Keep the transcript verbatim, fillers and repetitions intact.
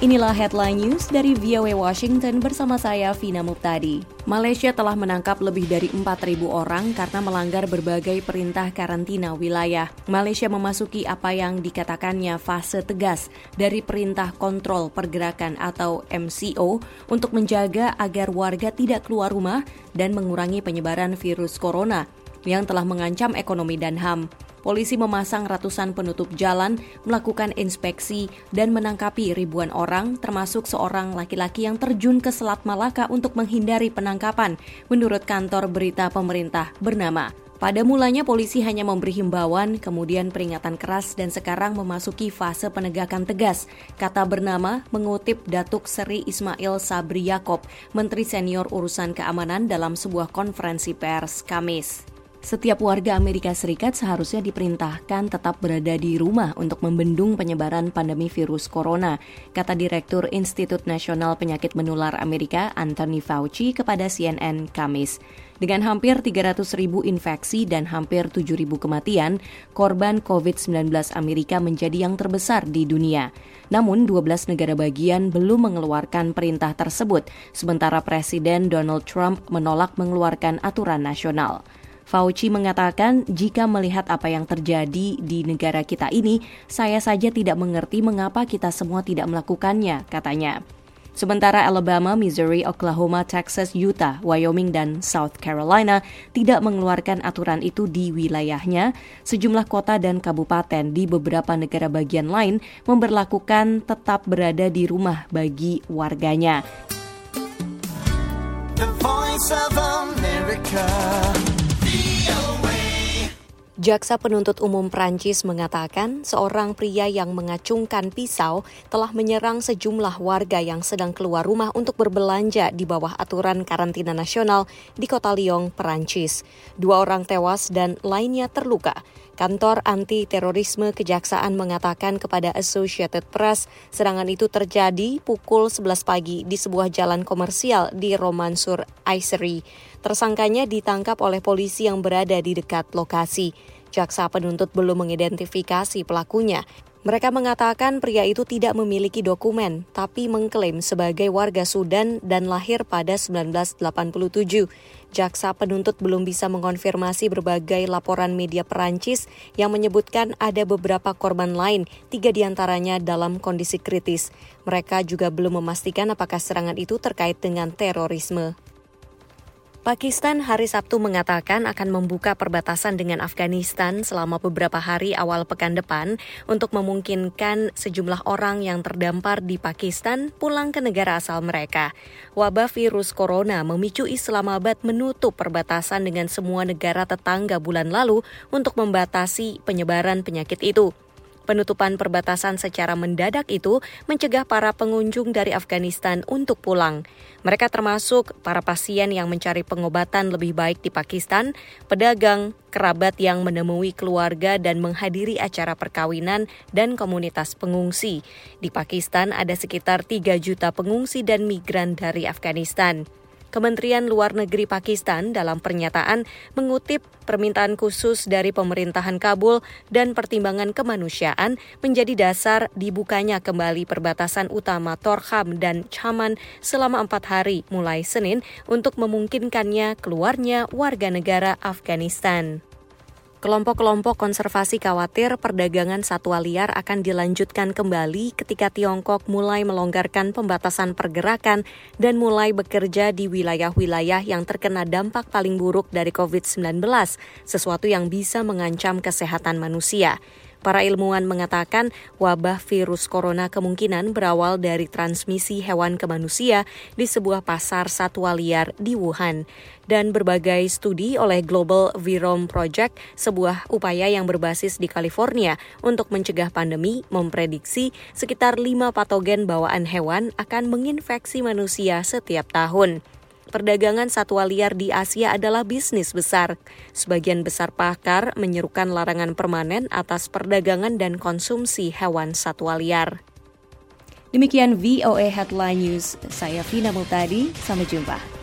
Inilah headline news dari V O A Washington bersama saya, Vina Muptadi. Malaysia telah menangkap lebih dari empat ribu orang karena melanggar berbagai perintah karantina wilayah. Malaysia memasuki apa yang dikatakannya fase tegas dari perintah kontrol pergerakan atau M C O untuk menjaga agar warga tidak keluar rumah dan mengurangi penyebaran virus corona yang telah mengancam ekonomi dan H A M. Polisi memasang ratusan penutup jalan, melakukan inspeksi, dan menangkapi ribuan orang, termasuk seorang laki-laki yang terjun ke Selat Malaka untuk menghindari penangkapan, menurut kantor berita pemerintah bernama. Pada mulanya polisi hanya memberi himbauan, kemudian peringatan keras, dan sekarang memasuki fase penegakan tegas, kata bernama mengutip Datuk Seri Ismail Sabri Yaakob, Menteri Senior Urusan Keamanan dalam sebuah konferensi pers Kamis. Setiap warga Amerika Serikat seharusnya diperintahkan tetap berada di rumah untuk membendung penyebaran pandemi virus corona, kata Direktur Institut Nasional Penyakit Menular Amerika Anthony Fauci kepada C N N Kamis. Dengan hampir tiga ratus ribu infeksi dan hampir tujuh ribu kematian, korban covid sembilan belas Amerika menjadi yang terbesar di dunia. Namun, dua belas negara bagian belum mengeluarkan perintah tersebut, sementara Presiden Donald Trump menolak mengeluarkan aturan nasional. Fauci mengatakan, jika melihat apa yang terjadi di negara kita ini, saya saja tidak mengerti mengapa kita semua tidak melakukannya, katanya. Sementara Alabama, Missouri, Oklahoma, Texas, Utah, Wyoming, dan South Carolina tidak mengeluarkan aturan itu di wilayahnya, sejumlah kota dan kabupaten di beberapa negara bagian lain memberlakukan tetap berada di rumah bagi warganya. The Voice of America. Jaksa penuntut umum Prancis mengatakan seorang pria yang mengacungkan pisau telah menyerang sejumlah warga yang sedang keluar rumah untuk berbelanja di bawah aturan karantina nasional di kota Lyon, Prancis. Dua orang tewas dan lainnya terluka. Kantor anti-terorisme kejaksaan mengatakan kepada Associated Press serangan itu terjadi pukul sebelas pagi di sebuah jalan komersial di Romans-sur-Isère. Tersangkanya ditangkap oleh polisi yang berada di dekat lokasi. Jaksa penuntut belum mengidentifikasi pelakunya. Mereka mengatakan pria itu tidak memiliki dokumen, tapi mengklaim sebagai warga Sudan dan lahir pada sembilan belas delapan puluh tujuh. Jaksa penuntut belum bisa mengonfirmasi berbagai laporan media Perancis yang menyebutkan ada beberapa korban lain, tiga diantaranya dalam kondisi kritis. Mereka juga belum memastikan apakah serangan itu terkait dengan terorisme. Pakistan hari Sabtu mengatakan akan membuka perbatasan dengan Afghanistan selama beberapa hari awal pekan depan untuk memungkinkan sejumlah orang yang terdampar di Pakistan pulang ke negara asal mereka. Wabah virus corona memicu Islamabad menutup perbatasan dengan semua negara tetangga bulan lalu untuk membatasi penyebaran penyakit itu. Penutupan perbatasan secara mendadak itu mencegah para pengunjung dari Afghanistan untuk pulang. Mereka termasuk para pasien yang mencari pengobatan lebih baik di Pakistan, pedagang, kerabat yang menemui keluarga dan menghadiri acara perkawinan dan komunitas pengungsi. Di Pakistan ada sekitar tiga juta pengungsi dan migran dari Afghanistan. Kementerian Luar Negeri Pakistan dalam pernyataan mengutip permintaan khusus dari pemerintahan Kabul dan pertimbangan kemanusiaan menjadi dasar dibukanya kembali perbatasan utama Torkham dan Chaman selama empat hari mulai Senin untuk memungkinkannya keluarnya warga negara Afghanistan. Kelompok-kelompok konservasi khawatir perdagangan satwa liar akan dilanjutkan kembali ketika Tiongkok mulai melonggarkan pembatasan pergerakan dan mulai bekerja di wilayah-wilayah yang terkena dampak paling buruk dari covid sembilan belas, sesuatu yang bisa mengancam kesehatan manusia. Para ilmuwan mengatakan wabah virus corona kemungkinan berawal dari transmisi hewan ke manusia di sebuah pasar satwa liar di Wuhan. Dan berbagai studi oleh Global Virome Project, sebuah upaya yang berbasis di California untuk mencegah pandemi, memprediksi sekitar lima patogen bawaan hewan akan menginfeksi manusia setiap tahun. Perdagangan satwa liar di Asia adalah bisnis besar. Sebagian besar pakar menyerukan larangan permanen atas perdagangan dan konsumsi hewan satwa liar. Demikian V O A Headline News. Saya Vina Muptadi. Sampai jumpa.